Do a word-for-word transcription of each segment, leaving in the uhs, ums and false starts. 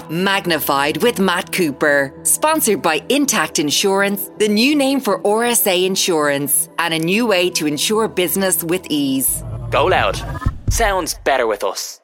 Magnified with Matt Cooper. Sponsored by Intact Insurance, the new name for R S A Insurance, and a new way to insure business with ease. Go loud. Sounds better with us.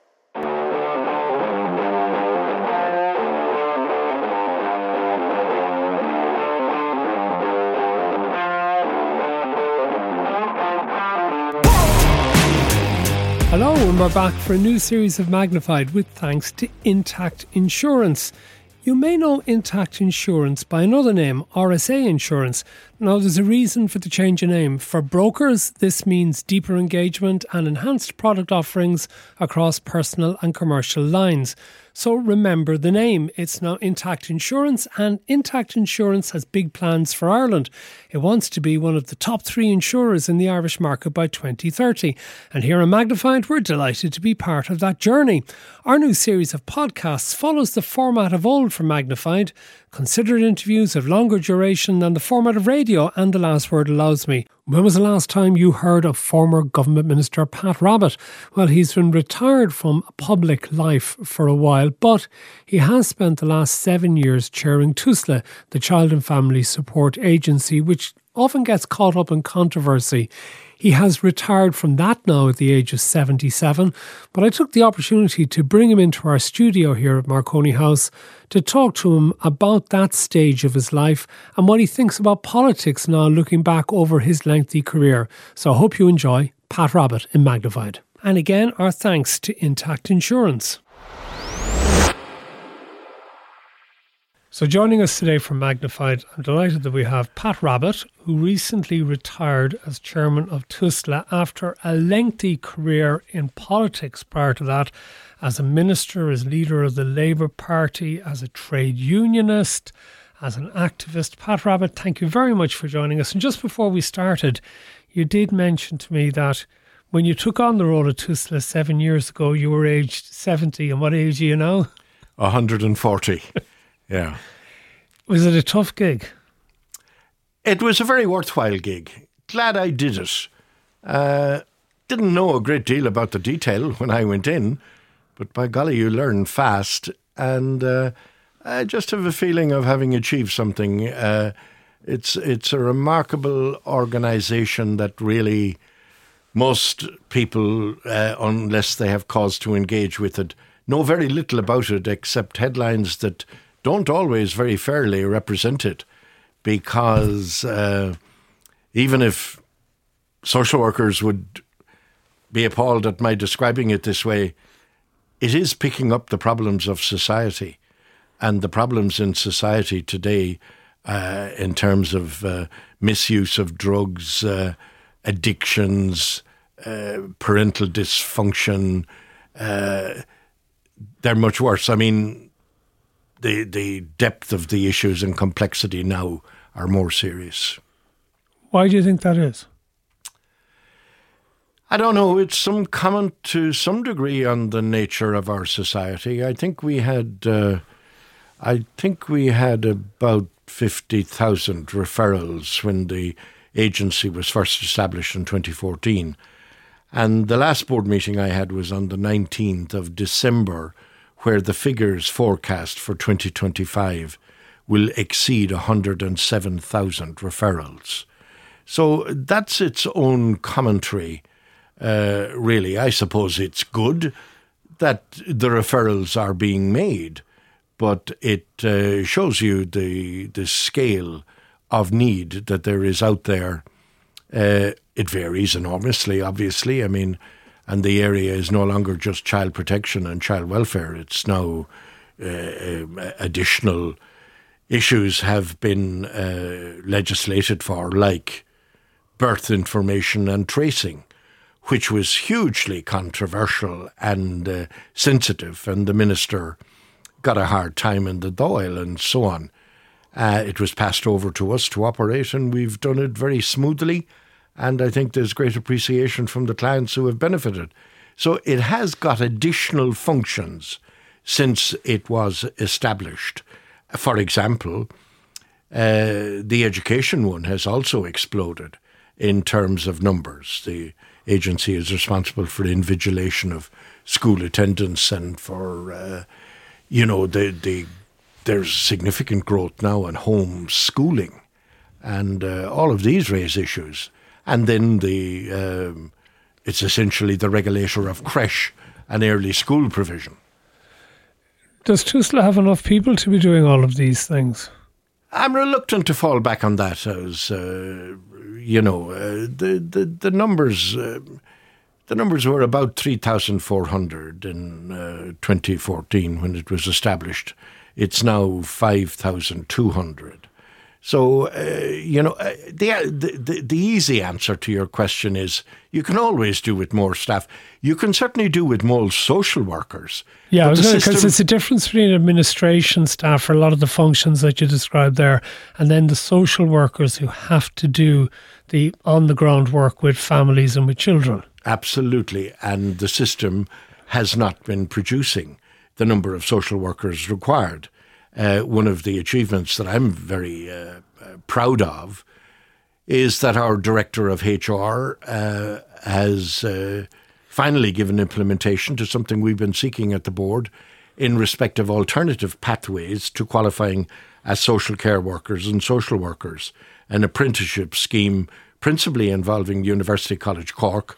Hello, and we're back for a new series of Magnified with thanks to Intact Insurance. You may know Intact Insurance by another name, R S A Insurance. Now, there's a reason for the change of name. For brokers, this means deeper engagement and enhanced product offerings across personal and commercial lines. So remember the name. It's now Intact Insurance, and Intact Insurance has big plans for Ireland. It wants to be one of the top three insurers in the Irish market by twenty thirty. And here on Magnified, we're delighted to be part of that journey. Our new series of podcasts follows the format of old for Magnified. Considered interviews of longer duration than the format of radio and The Last Word allows me. When was the last time you heard of former Government Minister Pat Rabbitte? Well, he's been retired from public life for a while, but he has spent the last seven years chairing TUSLA, the Child and Family Support Agency, which often gets caught up in controversy. He has retired from that now at the age of seventy-seven, but I took the opportunity to bring him into our studio here at Marconi House to talk to him about that stage of his life and what he thinks about politics now looking back over his lengthy career. So I hope you enjoy Pat Rabbitte in Magnified. And again, our thanks to Intact Insurance. So joining us today from Magnified, I'm delighted that we have Pat Rabbitte, who recently retired as chairman of TUSLA after a lengthy career in politics prior to that, as a minister, as leader of the Labour Party, as a trade unionist, as an activist. Pat Rabbitte, thank you very much for joining us. And just before we started, you did mention to me that when you took on the role of TUSLA seven years ago, you were aged seventy. And what age are you now? one hundred forty. Yeah. Was it a tough gig? It was a very worthwhile gig. Glad I did it. Uh, didn't know a great deal about the detail when I went in, but by golly, you learn fast. And uh, I just have a feeling of having achieved something. Uh, it's it's a remarkable organisation that really most people, uh, unless they have cause to engage with it, know very little about it except headlines that don't always very fairly represent it, because uh, even if social workers would be appalled at my describing it this way, it is picking up the problems of society, and the problems in society today uh, in terms of uh, misuse of drugs, uh, addictions, uh, parental dysfunction, uh, they're much worse. I mean, The, the depth of the issues and complexity now are more serious. Why do you think that is? I don't know. It's some comment to some degree on the nature of our society. I think we had, uh, I think we had about fifty thousand referrals when the agency was first established in twenty fourteen. And the last board meeting I had was on the nineteenth of December, where the figures forecast for twenty twenty-five will exceed one hundred seven thousand referrals. So that's its own commentary, uh, really. I suppose it's good that the referrals are being made, but it uh, shows you the, the scale of need that there is out there. Uh, it varies enormously, obviously. I mean, and the area is no longer just child protection and child welfare. It's now uh, additional issues have been uh, legislated for, like birth information and tracing, which was hugely controversial and uh, sensitive, and the minister got a hard time in the Dáil and so on. Uh, it was passed over to us to operate, and we've done it very smoothly. And I think there's great appreciation from the clients who have benefited. So it has got additional functions since it was established. For example, uh, the education one has also exploded in terms of numbers. The agency is responsible for the invigilation of school attendance and for, uh, you know, the the there's significant growth now in home schooling, and uh, all of these raise issues. And then the um, it's essentially the regulator of creche and early school provision. Does TUSLA have enough people to be doing all of these things? I'm reluctant to fall back on that as, uh, you know, uh, the, the, the numbers... Uh, The numbers were about three thousand four hundred in uh, twenty fourteen when it was established. It's now five thousand two hundred. So, uh, you know, uh, the, the the easy answer to your question is you can always do with more staff. You can certainly do with more social workers. Yeah, because system- it's a difference between administration staff for a lot of the functions that you described there, and then the social workers who have to do the on-the-ground work with families and with children. Absolutely. And the system has not been producing the number of social workers required. Uh, one of the achievements that I'm very uh, uh, proud of is that our Director of H R uh, has uh, finally given implementation to something we've been seeking at the board in respect of alternative pathways to qualifying as social care workers and social workers, an apprenticeship scheme principally involving University College Cork.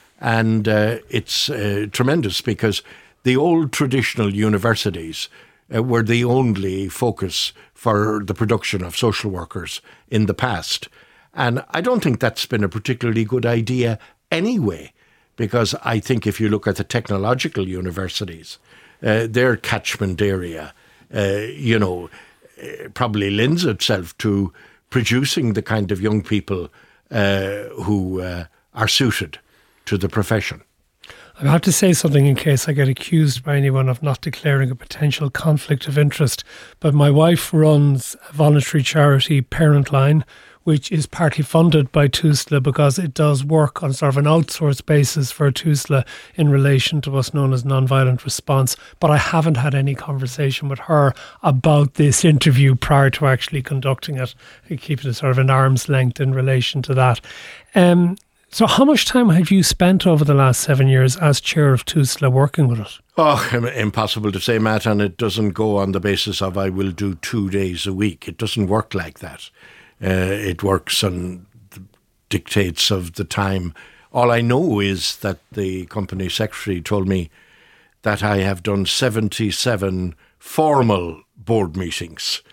And uh, it's uh, tremendous because the old traditional universities uh, were the only focus for the production of social workers in the past. And I don't think that's been a particularly good idea anyway, because I think if you look at the technological universities, uh, their catchment area, uh, you know, uh, probably lends itself to producing the kind of young people uh, who uh, are suited to the profession. I have to say something in case I get accused by anyone of not declaring a potential conflict of interest, but my wife runs a voluntary charity, Parent Line, which is partly funded by TUSLA because it does work on sort of an outsourced basis for TUSLA in relation to what's known as nonviolent response. But I haven't had any conversation with her about this interview prior to actually conducting it. I keep it sort of an arm's length in relation to that. Um, So how much time have you spent over the last seven years as chair of TUSLA working with it? Oh, impossible to say, Matt, and it doesn't go on the basis of I will do two days a week. It doesn't work like that. Uh, it works on the dictates of the time. All I know is that the company secretary told me that I have done seventy-seven formal board meetings.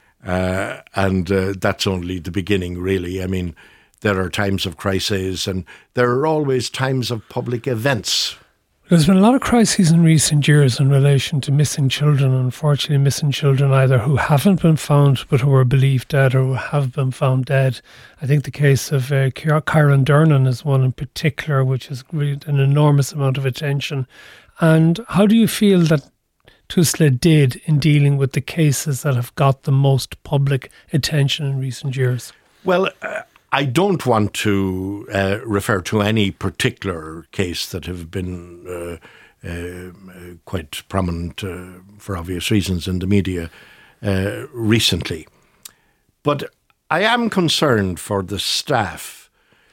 Uh, and uh, that's only the beginning, really. I mean, there are times of crises and there are always times of public events. There's been a lot of crises in recent years in relation to missing children, unfortunately missing children either who haven't been found but who are believed dead or who have been found dead. I think the case of uh, Kieran Durnan is one in particular which has received an enormous amount of attention. And how do you feel that TUSLA did in dealing with the cases that have got the most public attention in recent years? Well, uh, I don't want to uh, refer to any particular case that have been uh, uh, quite prominent uh, for obvious reasons in the media uh, recently. But I am concerned for the staff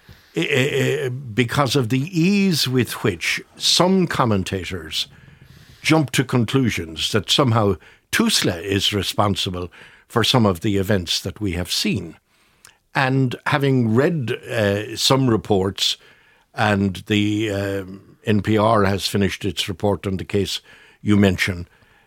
uh, because of the ease with which some commentators jump to conclusions that somehow TUSLA is responsible for some of the events that we have seen. And having read uh, some reports, and the um, N P R has finished its report on the case you mentioned,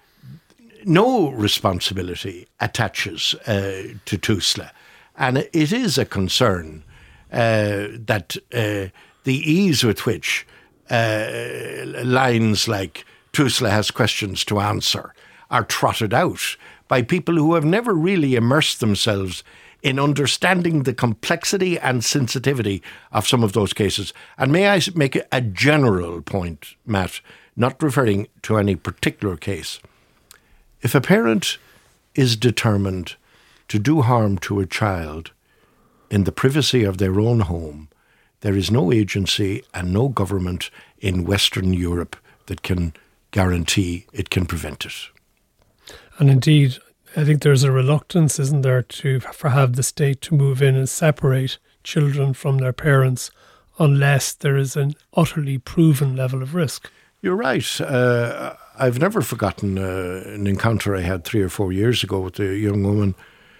no responsibility attaches uh, to TUSLA. And it is a concern uh, that uh, the ease with which uh, lines like TUSLA has questions to answer are trotted out by people who have never really immersed themselves in understanding the complexity and sensitivity of some of those cases. And may I make a general point, Matt, not referring to any particular case. If a parent is determined to do harm to a child in the privacy of their own home, there is no agency and no government in Western Europe that can guarantee it can prevent it. And indeed, I think there's a reluctance, isn't there, to for have the state to move in and separate children from their parents unless there is an utterly proven level of risk. You're right. Uh, I've never forgotten uh, an encounter I had three or four years ago with a young woman.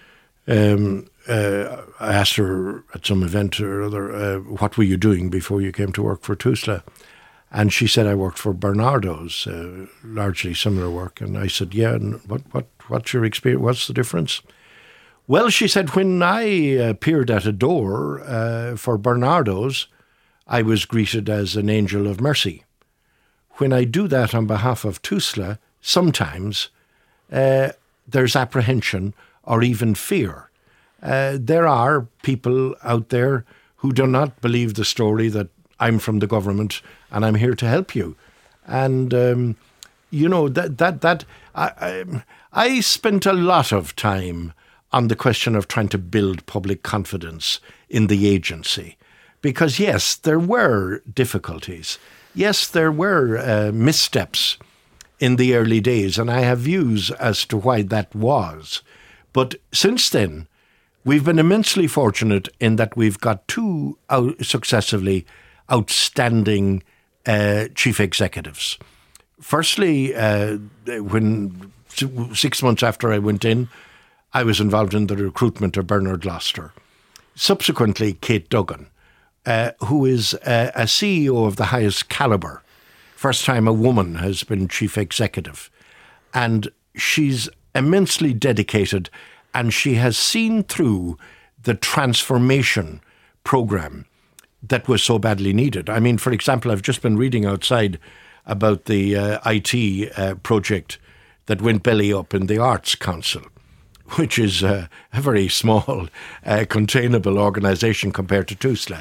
Um, uh, I asked her at some event or other, uh, what were you doing before you came to work for Tusla? And she said, I worked for Bernardo's, uh, largely similar work. And I said, yeah, and what, what, what's your experience? What's the difference? Well, she said, when I appeared at a door uh, for Bernardo's, I was greeted as an angel of mercy. When I do that on behalf of Tusla, sometimes uh, there's apprehension or even fear. Uh, there are people out there who do not believe the story that I'm from the government and I'm here to help you. And, um, you know, that, that, that I, I, I spent a lot of time on the question of trying to build public confidence in the agency. Because, yes, there were difficulties. Yes, there were uh, missteps in the early days, and I have views as to why that was. But since then, we've been immensely fortunate in that we've got two out- successively outstanding uh, chief executives. Firstly, uh, when six months after I went in, I was involved in the recruitment of Bernard Gloucester. Subsequently, Kate Duggan, uh, who is uh, a C E O of the highest calibre. First time a woman has been chief executive. And she's immensely dedicated, and she has seen through the transformation programme that was so badly needed. I mean, for example, I've just been reading outside about the uh, I T uh, project that went belly up in the Arts Council, which is uh, a very small, uh, containable organisation compared to Tusla.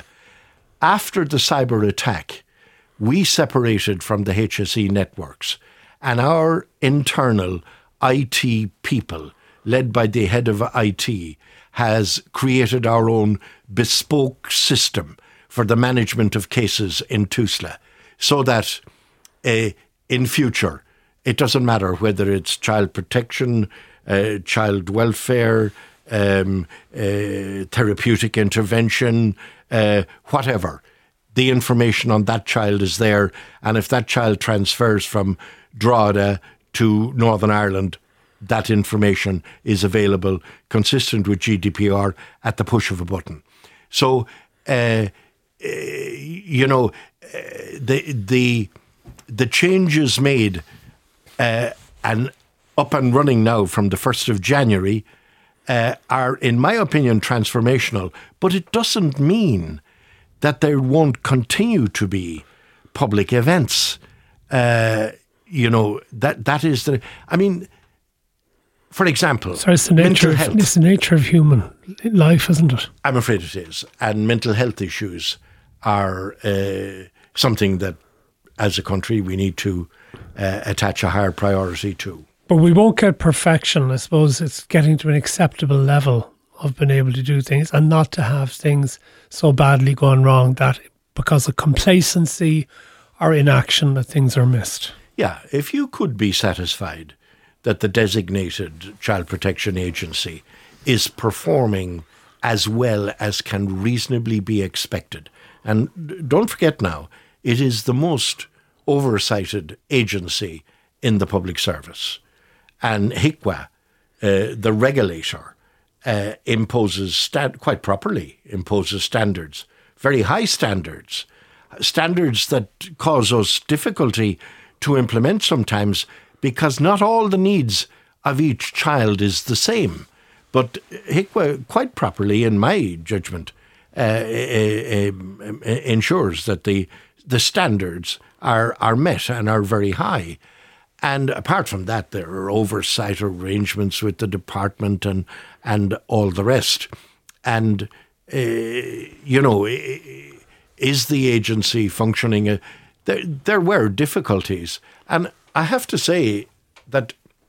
After the cyber attack, we separated from the H S E networks, and our internal I T people, led by the head of I T, has created our own bespoke system for the management of cases in Tusla, so that uh, in future, it doesn't matter whether it's child protection, uh, child welfare, um, uh, therapeutic intervention, uh, whatever. The information on that child is there, and if that child transfers from Drogheda to Northern Ireland, that information is available, consistent with G D P R, at the push of a button. So, uh, uh, you know, uh, the the the changes made uh, and up and running now from the first of January uh, are, in my opinion, transformational. But it doesn't mean that there won't continue to be public events. Uh, you know, that that is the. I mean. For example, so it's the nature mental of, health. It's the nature of human life, isn't it? I'm afraid it is. And mental health issues are uh, something that, as a country, we need to uh, attach a higher priority to. But we won't get perfection. I suppose it's getting to an acceptable level of being able to do things and not to have things so badly going wrong that because of complacency or inaction that things are missed. Yeah, if you could be satisfied that the designated Child Protection Agency is performing as well as can reasonably be expected. And don't forget now, it is the most oversighted agency in the public service. And HICWA, uh, the regulator, uh, imposes, sta- quite properly, imposes standards, very high standards, standards that cause us difficulty to implement sometimes, because not all the needs of each child is the same. But HICWA, quite properly, in my judgment, uh, uh, uh, ensures that the the standards are, are met and are very high. And apart from that, there are oversight arrangements with the department and, and all the rest. And, uh, you know, is the agency functioning? Uh, there, there were difficulties. And I have to say that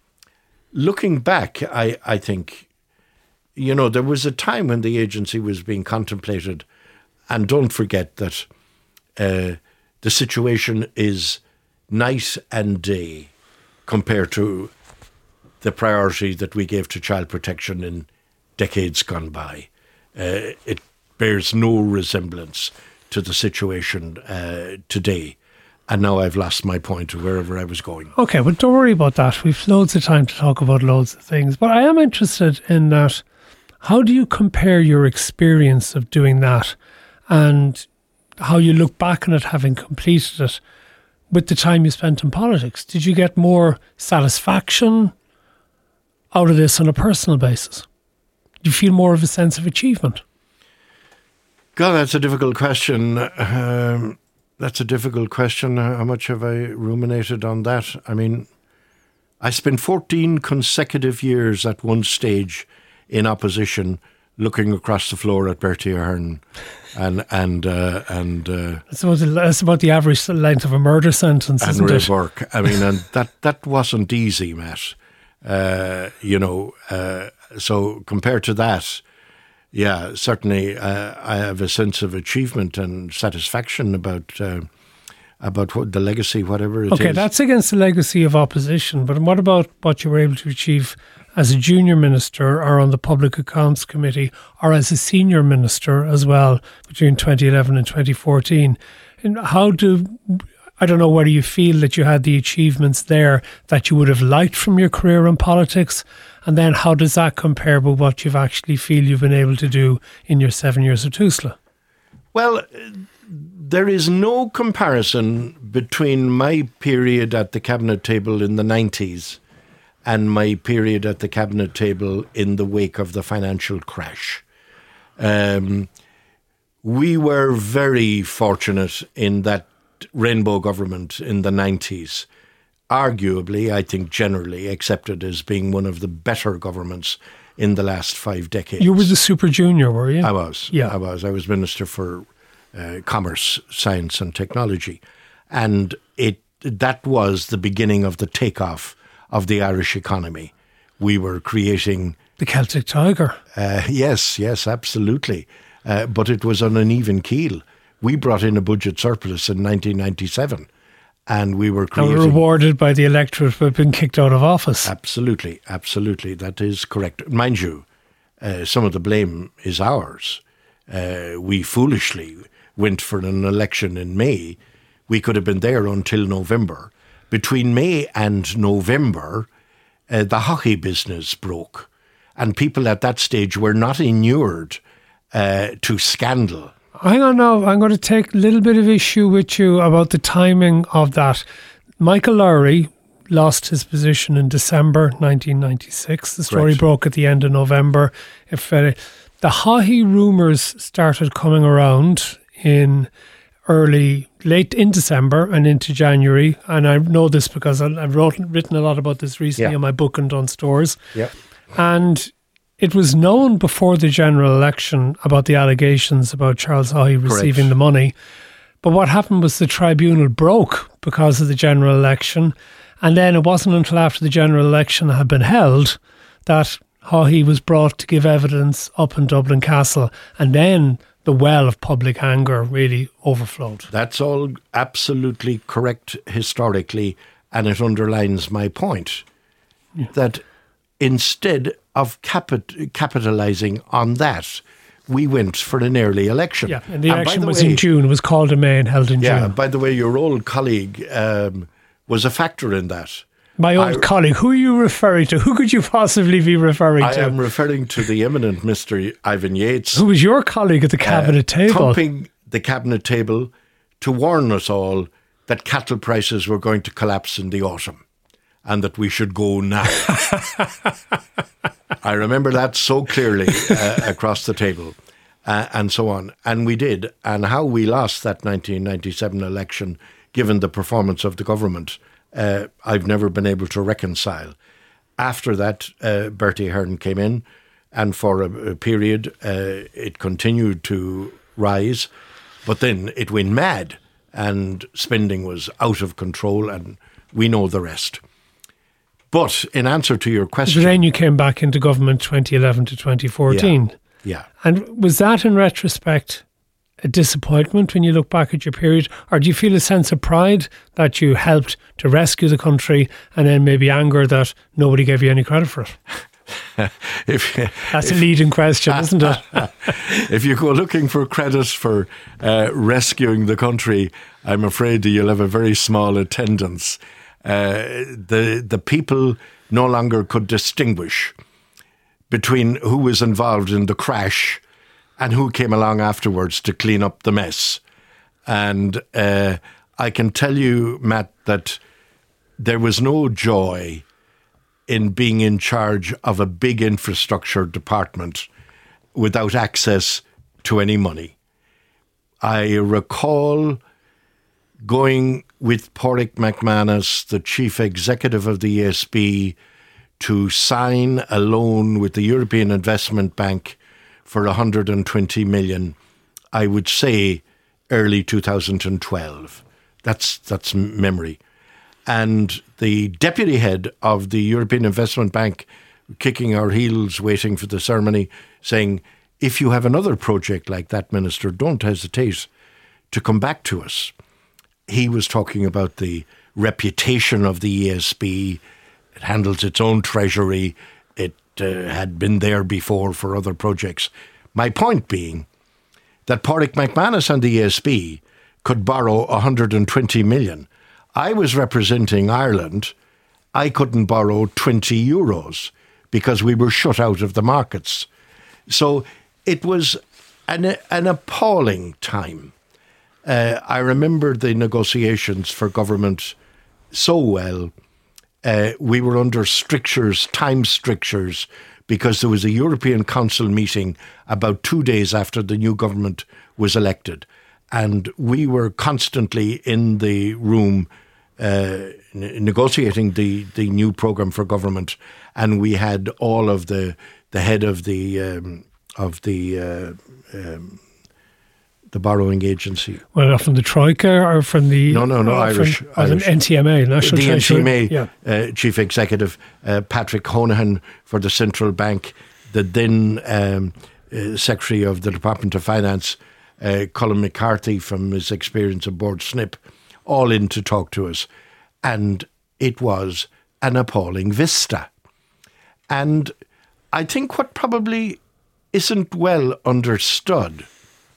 looking back, I, I think, you know, there was a time when the agency was being contemplated, and don't forget that uh, the situation is night and day compared to the priority that we gave to child protection in decades gone by. Uh, it bears no resemblance to the situation uh, today. And now I've lost my point to wherever I was going. Okay, but don't worry about that. We've loads of time to talk about loads of things. But I am interested in that. How do you compare your experience of doing that and how you look back on it having completed it with the time you spent in politics? Did you get more satisfaction out of this on a personal basis? Do you feel more of a sense of achievement? God, that's a difficult question. Um, that's a difficult question. How much have I ruminated on that? I mean, I spent fourteen consecutive years at one stage in opposition, looking across the floor at Bertie Ahern, and and uh, and uh, that's, about the, that's about the average length of a murder sentence, and isn't it? Work. I mean, and that that wasn't easy, Matt. Uh, you know, uh, so compared to that, yeah, certainly uh, I have a sense of achievement and satisfaction about uh, about what the legacy, whatever it okay, is. Okay, that's against the legacy of opposition. But what about what you were able to achieve as a junior minister or on the Public Accounts Committee or as a senior minister as well between twenty eleven and twenty fourteen? And how do, I don't know whether you feel that you had the achievements there that you would have liked from your career in politics, and then how does that compare with what you've actually feel you've been able to do in your seven years of TUSLA? Well, there is no comparison between my period at the cabinet table in the nineties and my period at the cabinet table in the wake of the financial crash. Um, we were very fortunate in that Rainbow government in the nineties, arguably, I think generally accepted as being one of the better governments in the last five decades. You were the Super Junior, were you? I was. Yeah. I was. I was Minister for uh, Commerce, Science and Technology. And it that was the beginning of the takeoff of the Irish economy. We were creating... The Celtic Tiger. Uh, yes, yes, absolutely. Uh, but it was on an even keel. We brought in a budget surplus in nineteen ninety-seven and we were creating... And were rewarded by the electorate for being kicked out of office. Absolutely, absolutely. That is correct. Mind you, uh, some of the blame is ours. Uh, we foolishly went for an election in May. We could have been there until November. Between May and November, uh, the hockey business broke, and people at that stage were not inured uh, to scandal. Hang on now, I'm going to take a little bit of issue with you about the timing of that. Michael Lowry lost his position in December nineteen ninety-six. The story Correct. broke at the end of November. If uh, the hockey rumours started coming around in early, late in December and into January, and I know this because I've wrote, written a lot about this recently yeah. in my book and on stores. Yeah. And it was known before the general election about the allegations about Charles Haughey receiving Correct. the money. But what happened was the tribunal broke because of the general election. And then it wasn't until after the general election had been held that Haughey was brought to give evidence up in Dublin Castle. And then the well of public anger really overflowed. That's all absolutely correct historically, and it underlines my point yeah. that instead of capit- capitalising on that, we went for an early election. Yeah, and the and election the was way, in June. It was called in May and held in yeah, June. Yeah, by the way, your old colleague um, was a factor in that. My old I, colleague, who are you referring to? Who could you possibly be referring I to? I am referring to the eminent Mister Ivan Yates. Who was your colleague at the cabinet uh, table? Thumping the cabinet table to warn us all that cattle prices were going to collapse in the autumn and that we should go now. I remember that so clearly uh, across the table uh, and so on. And we did. And how we lost that nineteen ninety-seven election, given the performance of the government, Uh, I've never been able to reconcile. After that, uh, Bertie Ahern came in, and for a, a period, uh, it continued to rise, but then it went mad, and spending was out of control, and we know the rest. But in answer to your question... But then you came back into government twenty eleven to twenty fourteen. Yeah, yeah. And was that, in retrospect, a disappointment when you look back at your period, or do you feel a sense of pride that you helped to rescue the country, and then maybe anger that nobody gave you any credit for it? if, That's if, a leading question, isn't it? If you go looking for credit for uh, rescuing the country, I'm afraid that you'll have a very small attendance. Uh, the the people no longer could distinguish between who was involved in the crash and who came along afterwards to clean up the mess. And uh, I can tell you, Matt, that there was no joy in being in charge of a big infrastructure department without access to any money. I recall going with Pádraig McManus, the chief executive of the E S B, to sign a loan with the European Investment Bank for one hundred twenty million, I would say early two thousand twelve. That's that's memory. And the deputy head of the European Investment Bank kicking our heels, waiting for the ceremony, saying, if you have another project like that, Minister, don't hesitate to come back to us. He was talking about the reputation of the E S B. It handles its own treasury. It uh, had been there before for other projects. My point being that Pádraig McManus and the E S B could borrow one hundred twenty million. I was representing Ireland. I couldn't borrow twenty euros because we were shut out of the markets. So it was an, an appalling time. Uh, I remember the negotiations for government so well. Uh, we were under strictures, time strictures, because there was a European Council meeting about two days after the new government was elected. And we were constantly in the room uh, negotiating the, the new programme for government. And we had all of the the head of the um, of the uh, um, the borrowing agency. Well, from the Troika or from the... No, no, no, uh, Irish. From, Irish. N T M A, National The Treasury. N T M A yeah. uh, Chief Executive, uh, Patrick Honohan for the Central Bank, the then um, uh, Secretary of the Department of Finance, uh, Colin McCarthy from his experience aboard S N P, all in to talk to us. And it was an appalling vista. And I think what probably isn't well understood,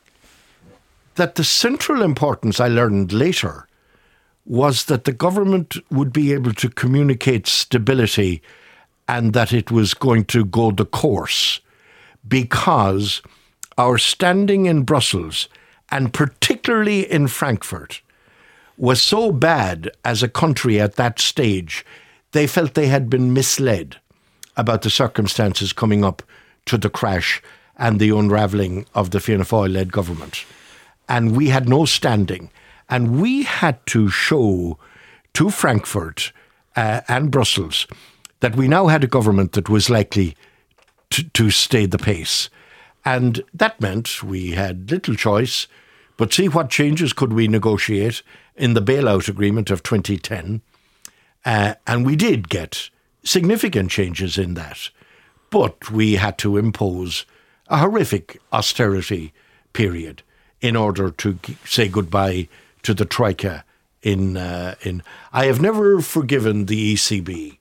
that the central importance I learned later was that the government would be able to communicate stability and that it was going to go the course, because our standing in Brussels, and particularly in Frankfurt, was so bad as a country at that stage. They felt they had been misled about the circumstances coming up to the crash and the unravelling of the Fianna Fáil-led government. And we had no standing. And we had to show to Frankfurt uh, and Brussels that we now had a government that was likely to, to stay the pace. And that meant we had little choice, but see what changes could we negotiate in the bailout agreement of twenty ten. Uh, and we did get significant changes in that. But we had to impose a horrific austerity period in order to say goodbye to the Troika. In uh, in, I have never forgiven the E C B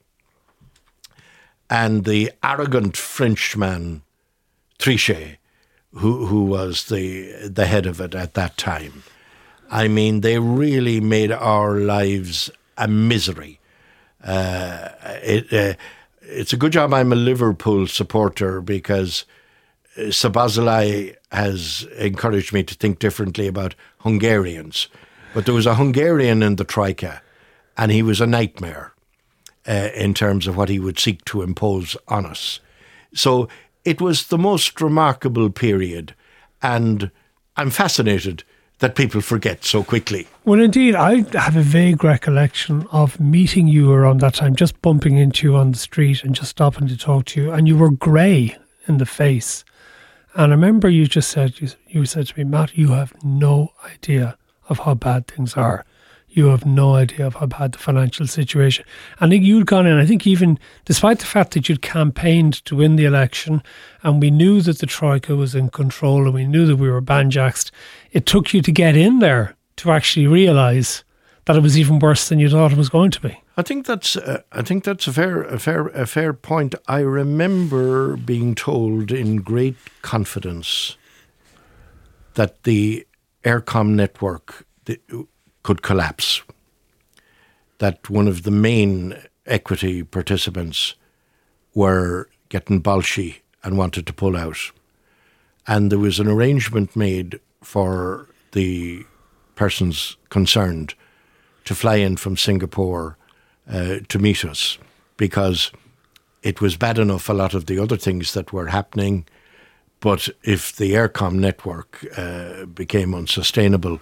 and the arrogant Frenchman Trichet, who who was the the head of it at that time. I mean, they really made our lives a misery. Uh, it, uh, it's a good job I'm a Liverpool supporter, because Szoboszlai has encouraged me to think differently about Hungarians. But there was a Hungarian in the Troika, and he was a nightmare uh, in terms of what he would seek to impose on us. So it was the most remarkable period, and I'm fascinated that people forget so quickly. Well, indeed, I have a vague recollection of meeting you around that time, just bumping into you on the street and just stopping to talk to you, and you were grey in the face. And I remember you just said, you, you said to me, Matt, you have no idea of how bad things are. You have no idea of how bad the financial situation. I think you'd gone in, I think even despite the fact that you'd campaigned to win the election, and we knew that the Troika was in control and we knew that we were banjaxed, it took you to get in there to actually realise that it was even worse than you thought it was going to be. I think that's uh, I think that's a fair a fair a fair point. I remember being told in great confidence that the Eircom network could collapse. That one of the main equity participants were getting bolshy and wanted to pull out, and there was an arrangement made for the persons concerned to fly in from Singapore uh, to meet us, because it was bad enough a lot of the other things that were happening, but if the Eircom network uh, became unsustainable,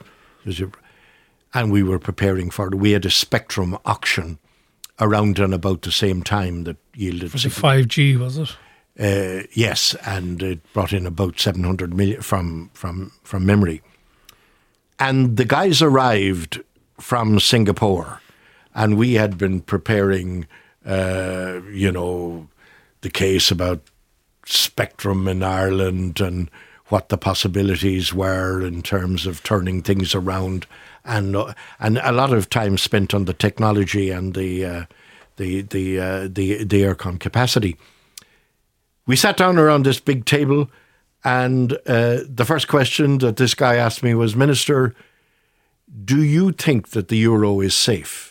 and we were preparing for it, we had a spectrum auction around and about the same time that yielded... For the five G, was it? Uh, yes, and it brought in about seven hundred million from, from, from memory. And the guys arrived from Singapore, and we had been preparing, uh, you know, the case about spectrum in Ireland and what the possibilities were in terms of turning things around, and uh, and a lot of time spent on the technology and the uh, the the uh, the the Eircom capacity. We sat down around this big table, and uh, the first question that this guy asked me was, "Minister, do you think that the euro is safe?"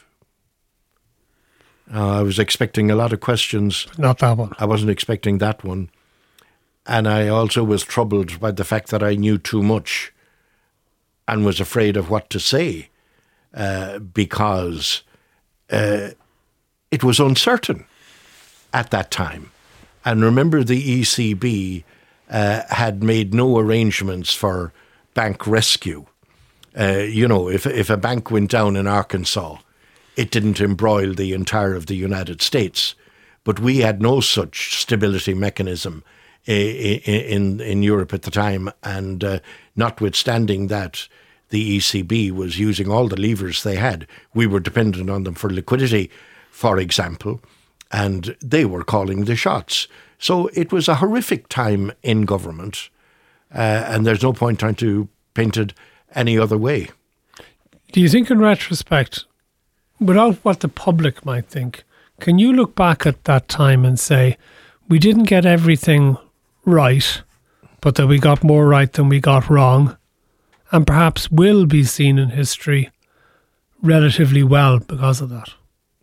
Uh, I was expecting a lot of questions. Not that one. I wasn't expecting that one. And I also was troubled by the fact that I knew too much and was afraid of what to say uh, because uh, it was uncertain at that time. And remember, the E C B uh, had made no arrangements for bank rescue. Uh, you know, if if a bank went down in Arkansas, it didn't embroil the entire of the United States. But we had no such stability mechanism in in, in Europe at the time. And uh, notwithstanding that, the E C B was using all the levers they had. We were dependent on them for liquidity, for example, and they were calling the shots. So it was a horrific time in government, uh, and there's no point trying to paint it any other way. Do you think in retrospect, without what the public might think, can you look back at that time and say, we didn't get everything right, but that we got more right than we got wrong, and perhaps will be seen in history relatively well because of that?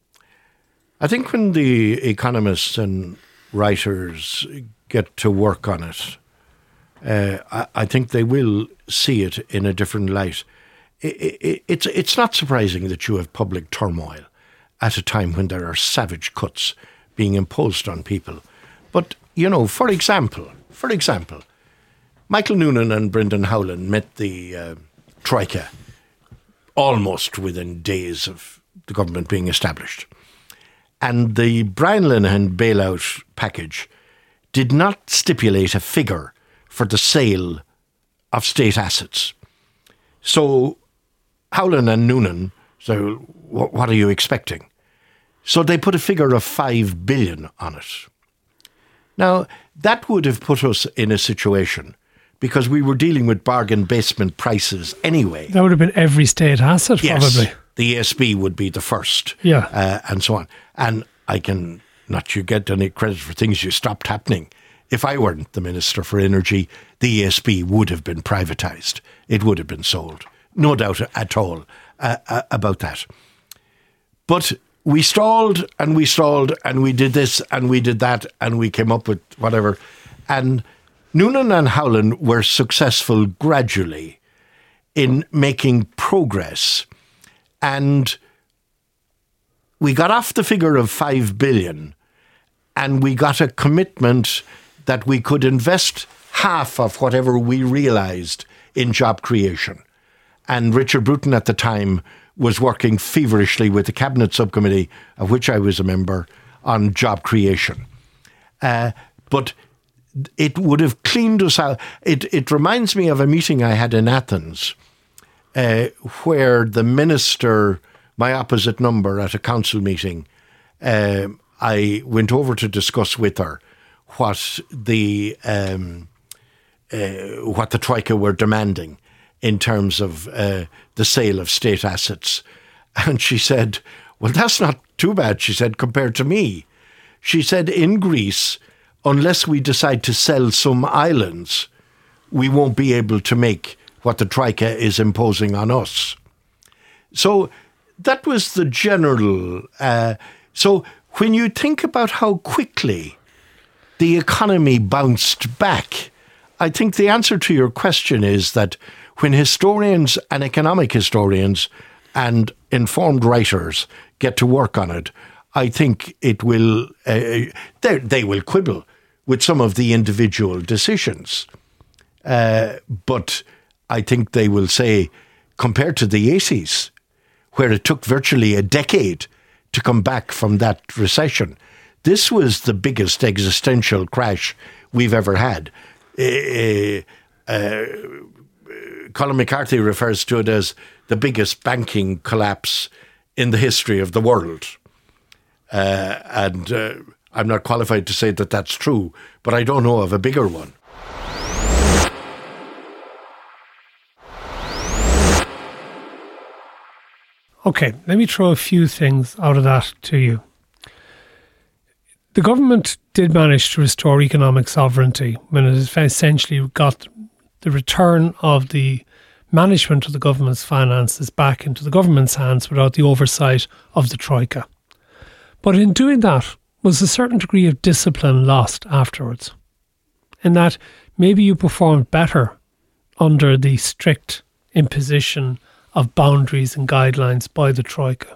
I think when the economists and writers get to work on it, uh, I, I think they will see it in a different light. It, it, it's it's not surprising that you have public turmoil at a time when there are savage cuts being imposed on people. But, you know, for example, for example, Michael Noonan and Brendan Howlin met the uh, Troika almost within days of the government being established. And the Brian Lenihan bailout package did not stipulate a figure for the sale of state assets. So Howlin and Noonan said, what are you expecting? So they put a figure of five billion on it. Now, that would have put us in a situation, because we were dealing with bargain basement prices anyway. That would have been every state asset, yes, probably. The E S B would be the first, yeah, uh, and so on. And I can not you get any credit for things you stopped happening. If I weren't the Minister for Energy, the E S B would have been privatised. It would have been sold. No doubt at all uh, uh, about that. But we stalled and we stalled and we did this and we did that and we came up with whatever. And Noonan and Howlin were successful gradually in making progress. And we got off the figure of five billion and we got a commitment that we could invest half of whatever we realised in job creation. And Richard Bruton at the time was working feverishly with the Cabinet Subcommittee, of which I was a member, on job creation. Uh, but it would have cleaned us out. It, it reminds me of a meeting I had in Athens uh, where the minister, my opposite number at a council meeting, uh, I went over to discuss with her what the um, uh, what the Troika were demanding in terms of uh, the sale of state assets. And she said, well, that's not too bad, she said, compared to me. She said, in Greece, unless we decide to sell some islands, we won't be able to make what the Troika is imposing on us. So that was the general. Uh, so when you think about how quickly the economy bounced back, I think the answer to your question is that when historians and economic historians and informed writers get to work on it, I think it will. Uh, they they will quibble with some of the individual decisions, uh, but I think they will say, compared to the eighties, where it took virtually a decade to come back from that recession, this was the biggest existential crash we've ever had. Uh, uh, Colin McCarthy refers to it as the biggest banking collapse in the history of the world. Uh, and uh, I'm not qualified to say that that's true, but I don't know of a bigger one. Okay, let me throw a few things out of that to you. The government did manage to restore economic sovereignty when it essentially got the return of the management of the government's finances back into the government's hands without the oversight of the Troika. But in doing that was a certain degree of discipline lost afterwards, in that maybe you performed better under the strict imposition of boundaries and guidelines by the Troika.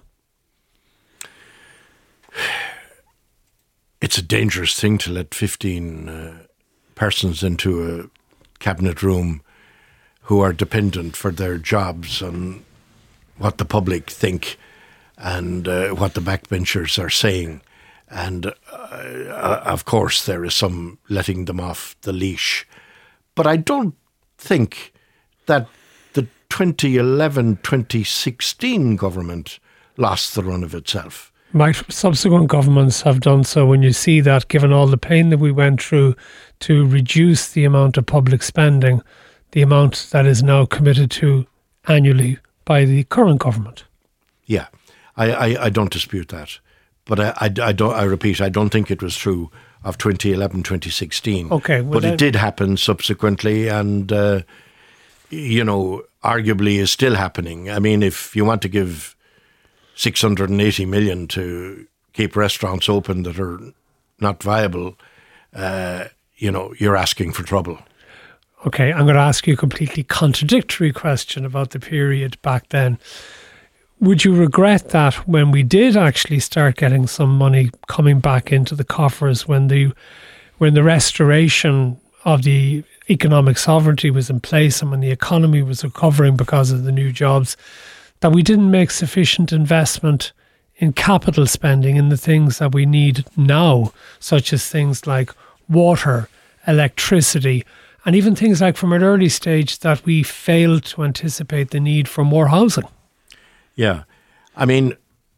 It's a dangerous thing to let fifteen uh, persons into a cabinet room who are dependent for their jobs on what the public think and uh, what the backbenchers are saying. And uh, of course there is some letting them off the leash. But I don't think that the twenty eleven twenty sixteen government lost the run of itself. Might subsequent governments have done so when you see that, given all the pain that we went through to reduce the amount of public spending, the amount that is now committed to annually by the current government? Yeah, I, I, I don't dispute that. But I, I, I, don't, I repeat, I don't think it was true of twenty eleven twenty sixteen. Okay. Well, but then, it did happen subsequently and, uh, you know, arguably is still happening. I mean, if you want to give six hundred eighty million to keep restaurants open that are not viable, uh, you know, you're asking for trouble. Okay, I'm going to ask you a completely contradictory question about the period back then. Would you regret that when we did actually start getting some money coming back into the coffers, when the when the restoration of the economic sovereignty was in place and when the economy was recovering because of the new jobs, that we didn't make sufficient investment in capital spending in the things that we need now, such as things like water, electricity, and even things like from an early stage that we failed to anticipate the need for more housing? Yeah. I mean,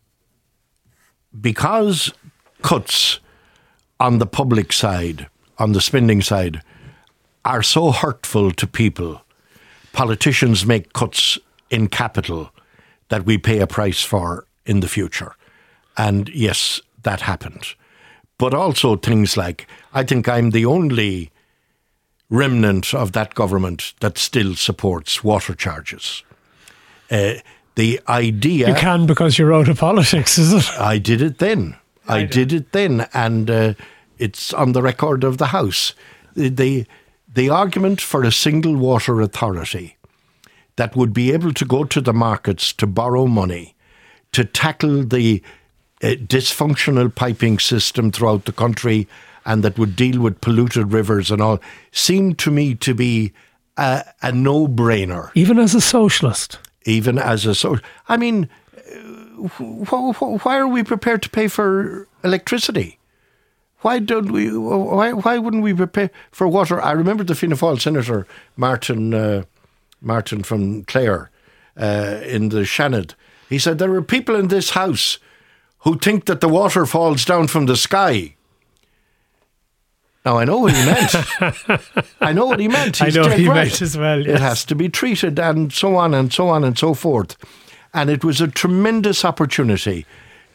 because cuts on the public side, on the spending side, are so hurtful to people, politicians make cuts in capital that we pay a price for in the future. And yes, that happened. But also things like, I think I'm the only remnant of that government that still supports water charges. Uh, the idea... You can because you're out of politics, is it? I did it then. I, I did it then. And uh, it's on the record of the House. The, the, the argument for a single water authority that would be able to go to the markets to borrow money, to tackle the uh, dysfunctional piping system throughout the country, and that would deal with polluted rivers and all, seemed to me to be a, a no-brainer. Even as a socialist? Even as a social... I mean, wh- wh- why are we prepared to pay for electricity? Why don't we? Why why wouldn't we pay for water? I remember the Fianna Fáil senator Martin... Uh, Martin from Clare, uh, in the Shannon. He said, there are people in this house who think that the water falls down from the sky. Now, I know what he meant. I know what he meant. He's I know dead he right. meant as well, yes. It has to be treated and so on and so on and so forth. And it was a tremendous opportunity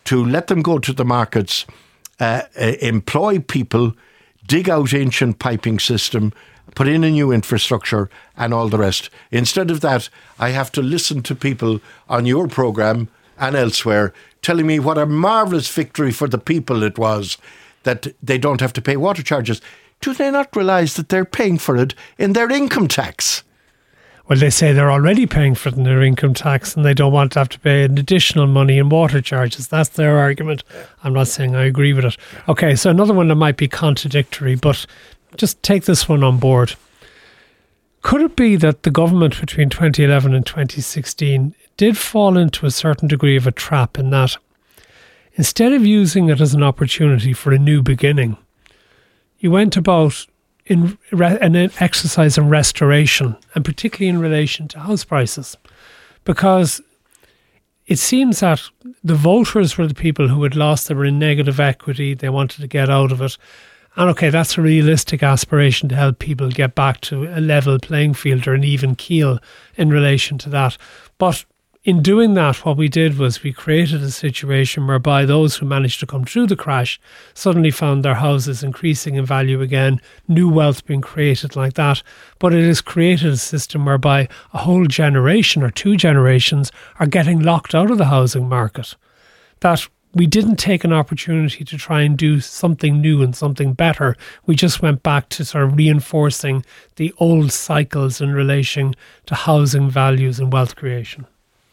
to let them go to the markets, uh, uh, employ people, dig out ancient piping system, put in a new infrastructure and all the rest. Instead of that, I have to listen to people on your programme and elsewhere telling me what a marvellous victory for the people it was that they don't have to pay water charges. Do they not realise that they're paying for it in their income tax? Well, they say they're already paying for it in their income tax and they don't want to have to pay an additional money in water charges. That's their argument. I'm not saying I agree with it. Okay, so another one that might be contradictory, but just take this one on board. Could it be that the government between twenty eleven and twenty sixteen did fall into a certain degree of a trap in that instead of using it as an opportunity for a new beginning, you went about in re- an exercise in restoration, and particularly in relation to house prices, because it seems that the voters were the people who had lost, they were in negative equity, they wanted to get out of it. And okay, that's a realistic aspiration to help people get back to a level playing field or an even keel in relation to that. But in doing that, what we did was we created a situation whereby those who managed to come through the crash suddenly found their houses increasing in value again, new wealth being created like that. But it has created a system whereby a whole generation or two generations are getting locked out of the housing market. That we didn't take an opportunity to try and do something new and something better. We just went back to sort of reinforcing the old cycles in relation to housing values and wealth creation.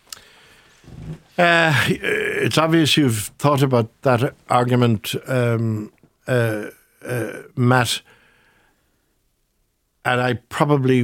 Uh, it's obvious you've thought about that argument, um, uh, uh, Matt, and I probably,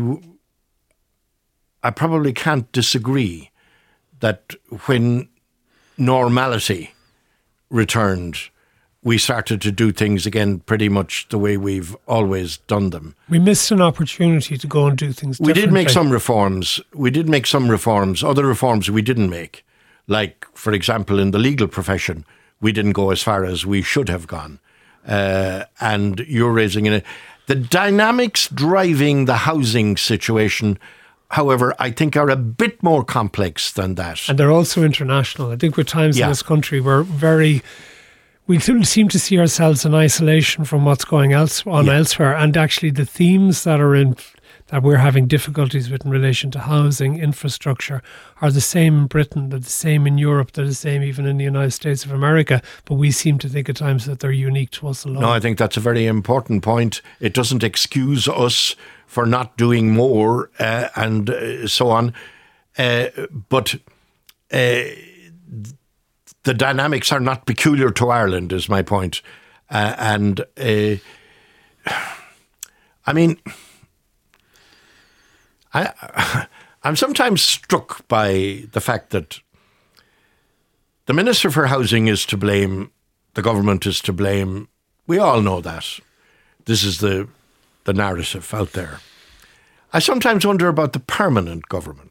I probably can't disagree that when normality returned, we started to do things again pretty much the way we've always done them. We missed an opportunity to go and do things differently. We did make some reforms. We did make some reforms. Other reforms we didn't make. Like, for example, in the legal profession, we didn't go as far as we should have gone. Uh, and you're raising it. The dynamics driving the housing situation, however, I think are a bit more complex than that. And they're also international. I think with times yeah. in this country we're very... We seem to see ourselves in isolation from what's going else on yeah. elsewhere. And actually the themes that are in... that we're having difficulties with in relation to housing, infrastructure, are the same in Britain, they're the same in Europe, they're the same even in the United States of America, but we seem to think at times that they're unique to us alone. No, I think that's a very important point. It doesn't excuse us for not doing more uh, and uh, so on, uh, but uh, the dynamics are not peculiar to Ireland, is my point. Uh, and uh, I mean... I, I'm sometimes struck by the fact that the Minister for Housing is to blame, the government is to blame. We all know that. This is the, the narrative out there. I sometimes wonder about the permanent government.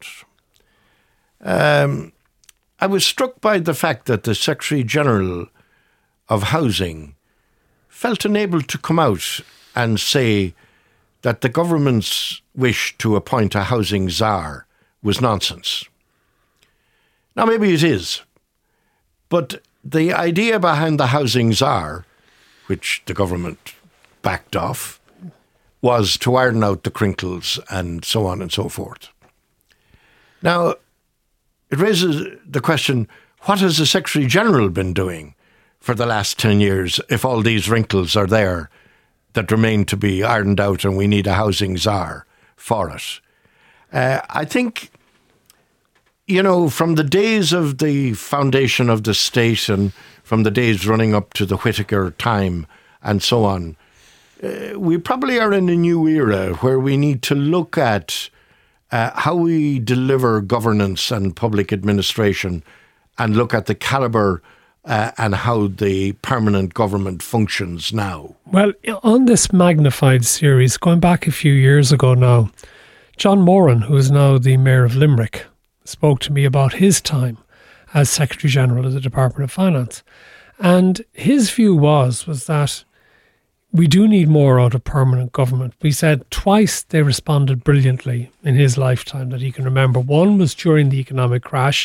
Um, I was struck by the fact that the Secretary-General of Housing felt unable to come out and say that the government's wish to appoint a housing czar was nonsense. Now, maybe it is, but the idea behind the housing czar, which the government backed off, was to iron out the crinkles and so on and so forth. Now, it raises the question, what has the Secretary-General been doing for the last ten years if all these wrinkles are there that remain to be ironed out and we need a housing czar for it? Uh, I think, you know, from the days of the foundation of the state and from the days running up to the Whittaker time and so on, uh, we probably are in a new era where we need to look at uh, how we deliver governance and public administration and look at the calibre Uh, and how the permanent government functions now. Well, on this magnified series, going back a few years ago now, John Moran, who is now the Mayor of Limerick, spoke to me about his time as Secretary-General of the Department of Finance. And his view was, was that we do need more out of permanent government. We said twice they responded brilliantly in his lifetime that he can remember. One was during the economic crash,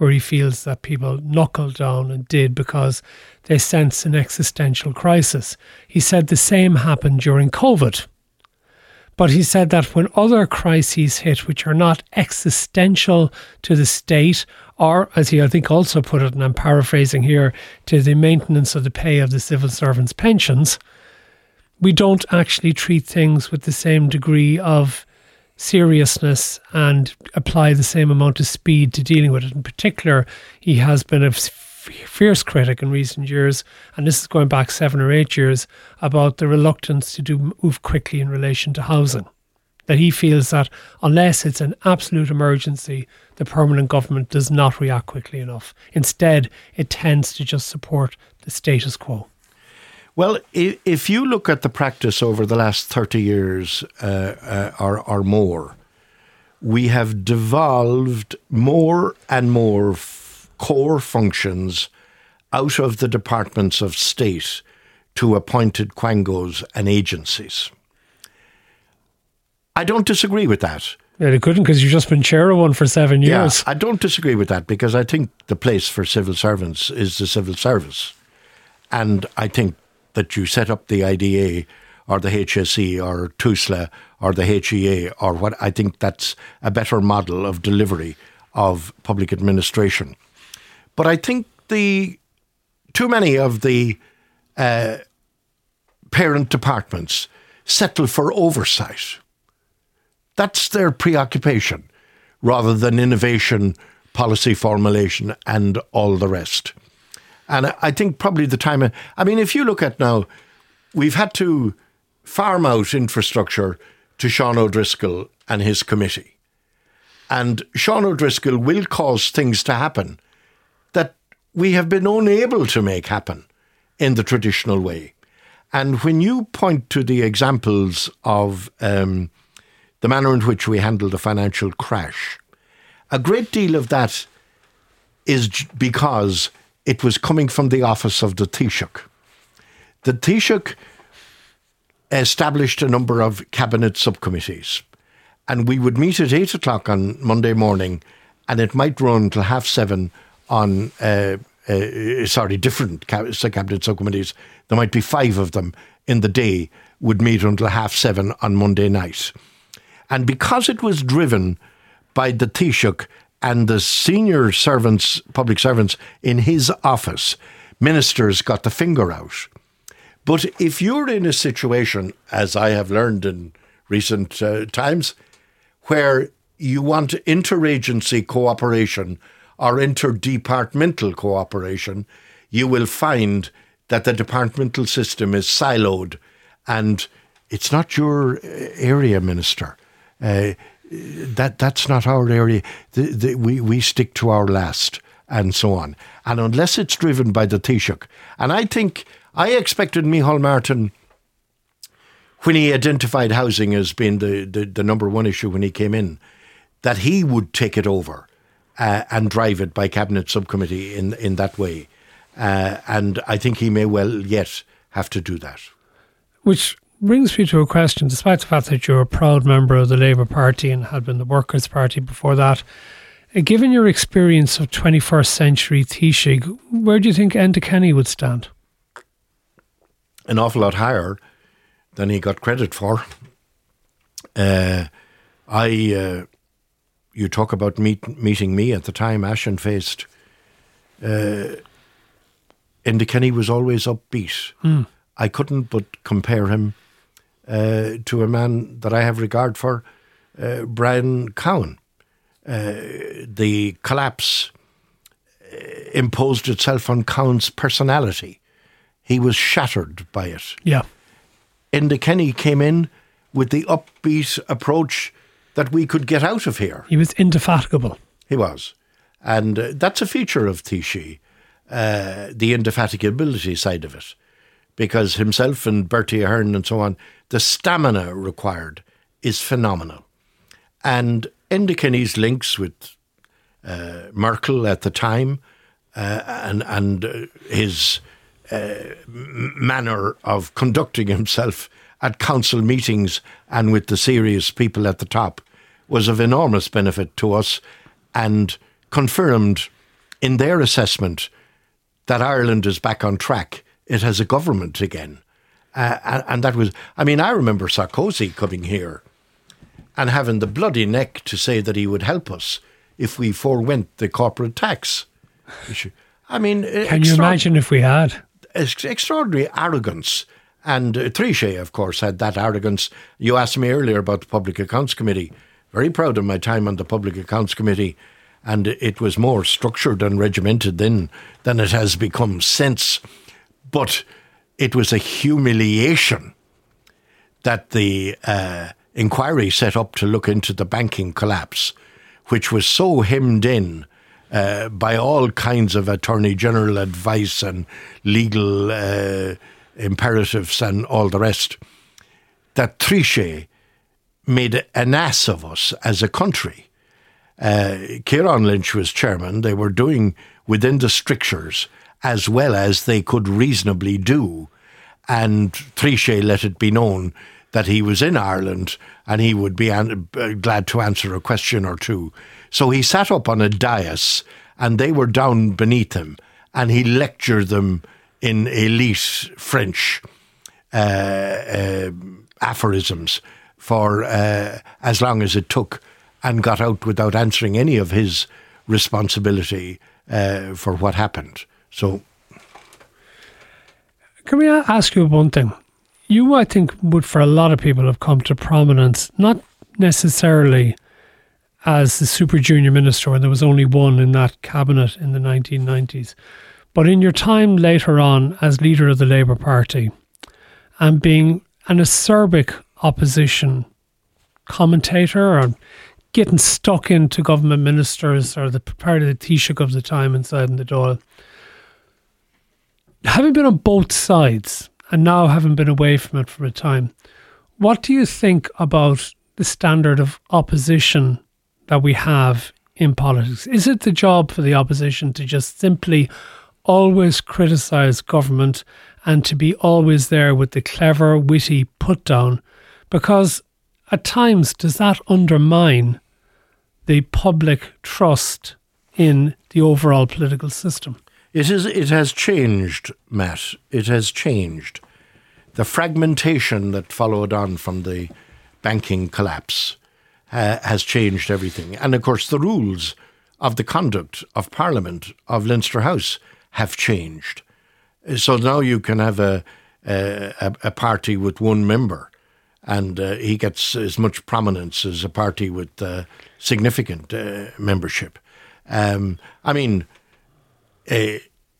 where he feels that people knuckled down and did because they sense an existential crisis. He said the same happened during COVID. But he said that when other crises hit, which are not existential to the state, or, as he I think also put it, and I'm paraphrasing here, to the maintenance of the pay of the civil servants' pensions, we don't actually treat things with the same degree of seriousness and apply the same amount of speed to dealing with it. In particular, he has been a fierce critic in recent years, and this is going back seven or eight years, about the reluctance to do move quickly in relation to housing. That he feels that unless it's an absolute emergency, the permanent government does not react quickly enough. Instead, it tends to just support the status quo. Well, if you look at the practice over the last thirty years uh, uh, or, or more, we have devolved more and more f- core functions out of the departments of state to appointed quangos and agencies. I don't disagree with that. Yeah, they couldn't, because you've just been chair of one for seven years. Yeah, I don't disagree with that, because I think the place for civil servants is the civil service. And I think that you set up the I D A or the H S E or TUSLA or the H E A or what, I think that's a better model of delivery of public administration. But I think the too many of the uh, parent departments settle for oversight. That's their preoccupation, rather than innovation, policy formulation and all the rest. And I think probably the time, I mean, if you look at now, we've had to farm out infrastructure to Sean O'Driscoll and his committee. And Sean O'Driscoll will cause things to happen that we have been unable to make happen in the traditional way. And when you point to the examples of um, the manner in which we handled the financial crash, a great deal of that is because it was coming from the office of the Taoiseach. The Taoiseach established a number of cabinet subcommittees, and we would meet at eight o'clock on Monday morning, and it might run till half seven on, uh, uh, sorry, different cabinet subcommittees. There might be five of them in the day, would meet until half seven on Monday night. And because it was driven by the Taoiseach and the senior servants, public servants in his office, ministers got the finger out. But if you're in a situation, as I have learned in recent uh, times, where you want interagency cooperation or interdepartmental cooperation, you will find that the departmental system is siloed, and it's not your area, Minister. Uh, that that's not our area. The, the, we, we stick to our last, and so on. And unless it's driven by the Taoiseach. And I think, I expected Micheál Martin, when he identified housing as being the, the, the number one issue when he came in, that he would take it over uh, and drive it by cabinet subcommittee in, in that way. Uh, and I think he may well yet have to do that. Which brings me to a question, despite the fact that you're a proud member of the Labour Party and had been the Workers' Party before that. Uh, given your experience of twenty-first century Taoiseach, where do you think Enda Kenny would stand? An awful lot higher than he got credit for. Uh, I, uh, you talk about meet, meeting me at the time, ashen-faced. Uh, Enda Kenny was always upbeat. Mm. I couldn't but compare him uh, to a man that I have regard for, uh, Brian Cowan. Uh, the collapse imposed itself on Cowan's personality. He was shattered by it. Yeah. Enda Kenny came in with the upbeat approach that we could get out of here. He was indefatigable. He was. And uh, that's a feature of Taoiseach, uh, the indefatigability side of it. Because himself and Bertie Ahern and so on, the stamina required is phenomenal. And Enda Kenny's links with uh, Merkel at the time uh, and, and uh, his uh, manner of conducting himself at council meetings and with the serious people at the top was of enormous benefit to us and confirmed in their assessment that Ireland is back on track. It has a government again. Uh, and, and that was, I mean, I remember Sarkozy coming here and having the bloody neck to say that he would help us if we forewent the corporate tax issue. I mean... Can you imagine if we had? Extraordinary arrogance. And uh, Trichet, of course, had that arrogance. You asked me earlier about the Public Accounts Committee. Very proud of my time on the Public Accounts Committee. And it was more structured and regimented then than it has become since. But it was a humiliation that the uh, inquiry set up to look into the banking collapse, which was so hemmed in uh, by all kinds of Attorney General advice and legal uh, imperatives and all the rest, that Trichet made an ass of us as a country. Uh, Ciarán Lynch was chairman. They were doing within the strictures as well as they could reasonably do. And Trichet let it be known that he was in Ireland and he would be an- glad to answer a question or two. So he sat up on a dais and they were down beneath him and he lectured them in elite French uh, uh, aphorisms for uh, as long as it took, and got out without answering any of his responsibility uh, for what happened. So, can we ask you one thing? You, I think, would for a lot of people have come to prominence, not necessarily as the super junior minister when there was only one in that cabinet in the nineteen nineties, but in your time later on as leader of the Labour Party and being an acerbic opposition commentator or getting stuck into government ministers or the part of the Taoiseach of the time inside in the Dáil. Having been on both sides and now having been away from it for a time, what do you think about the standard of opposition that we have in politics? Is it the job for the opposition to just simply always criticise government and to be always there with the clever, witty put down? Because at times, does that undermine the public trust in the overall political system? It is. It has changed, Matt. It has changed. The fragmentation that followed on from the banking collapse uh, has changed everything. And of course, the rules of the conduct of Parliament, of Leinster House, have changed. So now you can have a a, a party with one member, and uh, he gets as much prominence as a party with uh, significant uh, membership. Um, I mean, uh,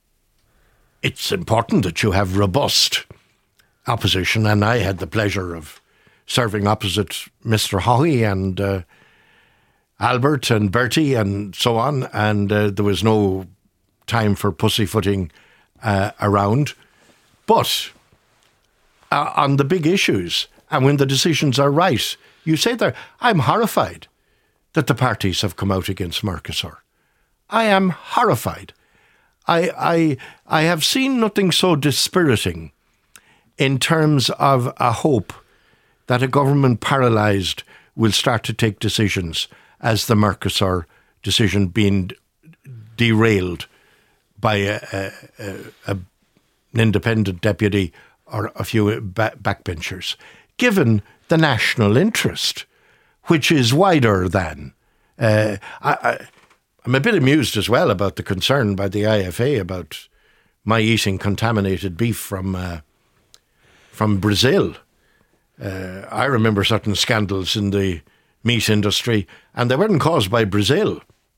it's important that you have robust opposition, and I had the pleasure of serving opposite Mister Haughey and uh, Albert and Bertie and so on, and uh, there was no time for pussyfooting uh, around. But uh, on the big issues, and when the decisions are right, you say there, I'm horrified that the parties have come out against Mercosur. I am horrified. I, I, I have seen nothing so dispiriting in terms of a hope that a government paralysed will start to take decisions as the Mercosur decision being derailed by a, a, a, a, an independent deputy or a few ba- backbenchers, given the national interest, which is wider than. Uh, I, I, I'm a bit amused as well about the concern by the I F A about my eating contaminated beef from uh, from Brazil. Uh, I remember certain scandals in the meat industry, and they weren't caused by Brazil.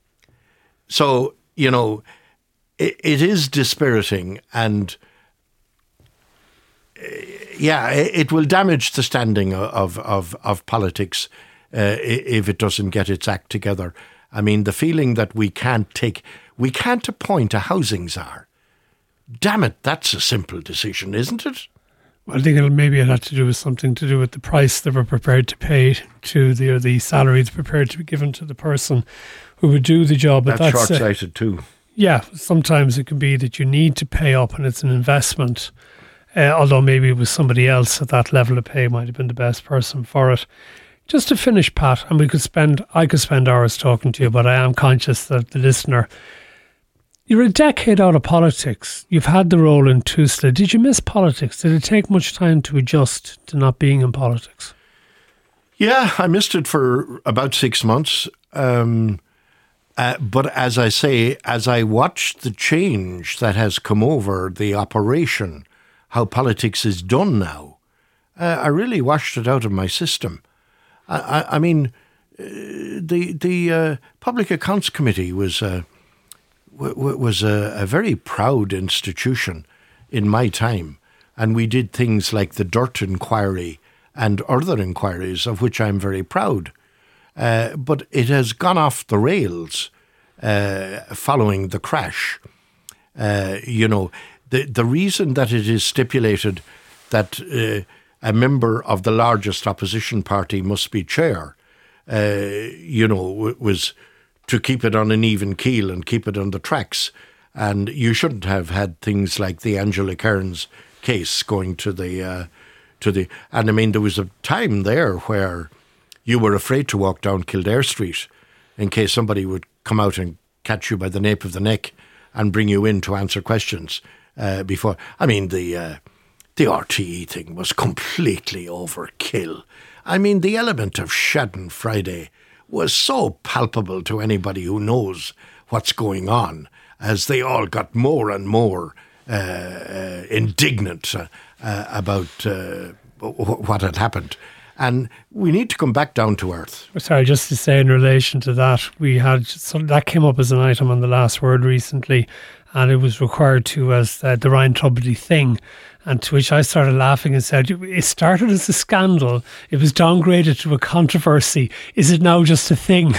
So, you know, it, it is dispiriting, and uh, yeah, it, it will damage the standing of of, of politics uh, if it doesn't get its act together. I mean, the feeling that we can't take, we can't appoint a housing czar. Damn it, that's a simple decision, isn't it? Well, I think it'll maybe it had to do with something to do with the price they were prepared to pay to the or the salaries prepared to be given to the person who would do the job. But that's, that's short-sighted uh, too. Yeah, sometimes it can be that you need to pay up and it's an investment. Uh, although maybe it was somebody else at that level of pay might have been the best person for it. Just to finish, Pat, and we could spend, I could spend hours talking to you, but I am conscious that the listener, You're a decade out of politics. You've had the role in TUSLA. Did you miss politics? Did it take much time to adjust to not being in politics? Yeah, I missed it for about six months. Um, uh, but as I say, as I watched the change that has come over the operation, how politics is done now, uh, I really washed it out of my system. I, I, I mean, uh, the the uh, Public Accounts Committee was uh, w- was a, a very proud institution in my time, and we did things like the Dirt Inquiry and other inquiries, of which I'm very proud. Uh, but it has gone off the rails uh, following the crash. Uh, you know, the the reason that it is stipulated that uh, a member of the largest opposition party must be chair, uh, you know, w- was to keep it on an even keel and keep it on the tracks. And you shouldn't have had things like the Angela Cairns case going to the... Uh, To the, and I mean, there was a time there where you were afraid to walk down Kildare Street in case somebody would come out and catch you by the nape of the neck and bring you in to answer questions uh, before. I mean, the uh, the R T E thing was completely overkill. I mean, the element of Schadenfreude was so palpable to anybody who knows what's going on, as they all got more and more uh, uh, indignant uh, uh, about uh, w- what had happened. And we need to come back down to earth. Sorry, just to say in relation to that, we had so that came up as an item on The Last Word recently, and it was required to as uh, the Ryan Tubridy thing. And to which I started laughing and said, it started as a scandal. It was downgraded to a controversy. Is it now just a thing?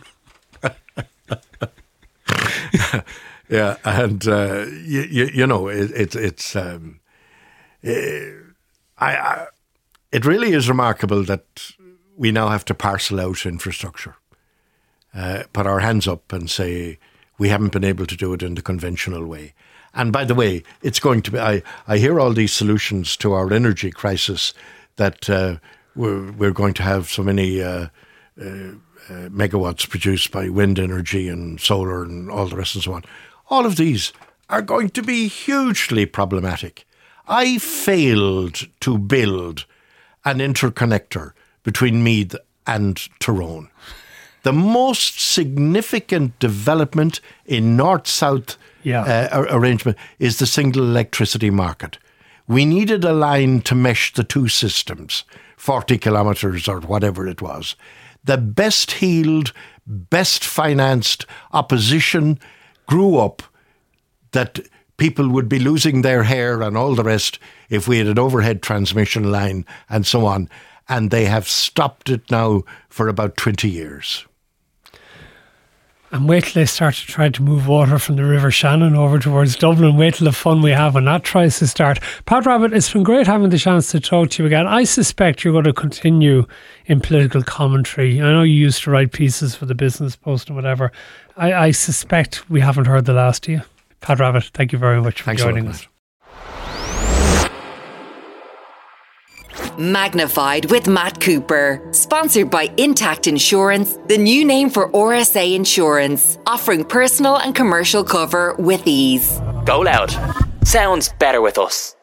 Yeah, and uh, you, you, you know, it, it, it's um, it, I, I, it really is remarkable that we now have to parcel out infrastructure, uh, put our hands up and say we haven't been able to do it in the conventional way. And by the way, it's going to be, I, I hear all these solutions to our energy crisis that uh, we're, we're going to have so many uh, uh, uh, megawatts produced by wind energy and solar and all the rest and so on. All of these are going to be hugely problematic. I failed to build an interconnector between Meath and Tyrone. The most significant development in north-south Yeah. uh, arrangement is the single electricity market. We needed a line to mesh the two systems, forty kilometres or whatever it was. The best heeled, best financed opposition grew up that people would be losing their hair and all the rest if we had an overhead transmission line and so on. And they have stopped it now for about twenty years. And wait till they start to try to move water from the River Shannon over towards Dublin. Wait till the fun we have when that tries to start. Pat Rabbitte, it's been great having the chance to talk to you again. I suspect you're going to continue in political commentary. I know you used to write pieces for the Business Post and whatever. I, I suspect we haven't heard the last of you. Pat Rabbitte, thank you very much for Thanks joining a lot, us. Magnified with Matt Cooper. Sponsored by Intact Insurance, the new name for R S A Insurance. Offering personal and commercial cover with ease. Go loud. Sounds better with us.